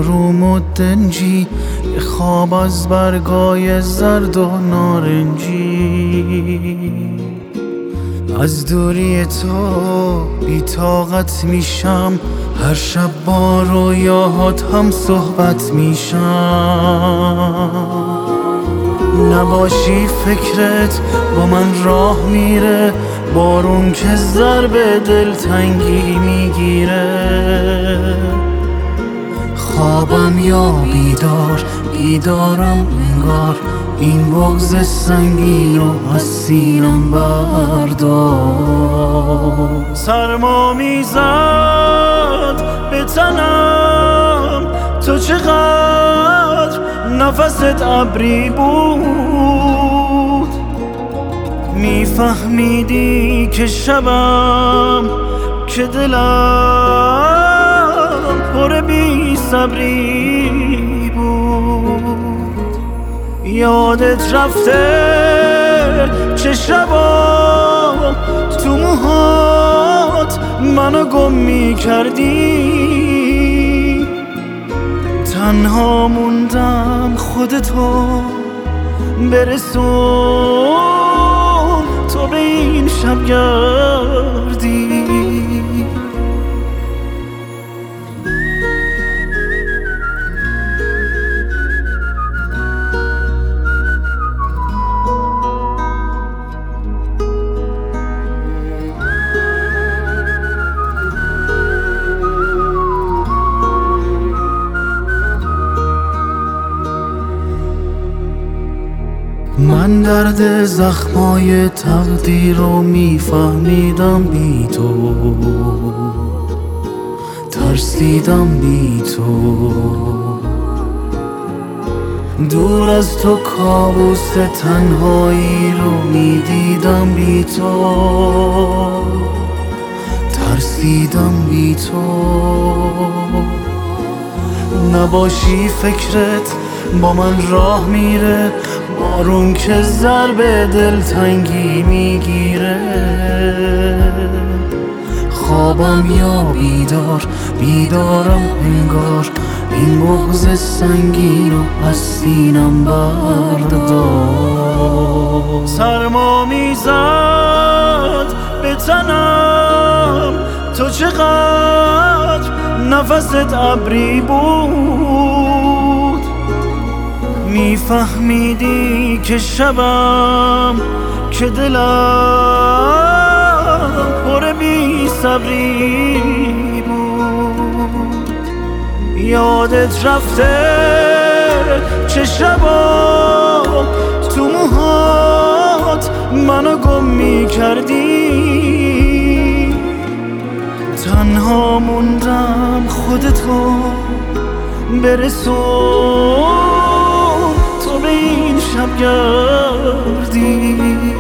آروم و دنجی، یه خواب از برگای زرد و نارنجی. از دوری تو بی طاقت میشم، هر شب با رویاهات هم صحبت میشم. نباشی فکرت با من راه میره، بارون که ضرب دلتنگی میگیره. خوابم یا بیدار، بیدارم انگار، این بغض سنگین رو از سینم بردار. سرما میزد به تنم، تو چقدر نفست ابری بود. میفهمیدی که شبم، که دلم پر بی صبری بود. یادت رفته چه شبا تو موهات منو گم میکردی. تنها موندم خودتو برسون، تو به این شبگردی. من درد زخمای تقدیر رو میفهمیدم بی تو، ترسیدم بی تو. دور از تو کابوس تنهایی رو میدیدم بی تو، ترسیدم بی تو. نباشی فکرت با من راه میره، بارون که ضرب دلتنگی میگیره. خوابم یا بیدار، بیدارم انگار، این بغض سنگین رو از سینم بردار. سرما میزد به تنم، تو چقدر نفست ابری بود. میفهمیدی که شبم، که دلم پر بی صبری بود. یادت رفته چه شبا تو موهات منو گم میکردی. تنها موندم خودتو برسون، تو به این شبگردی.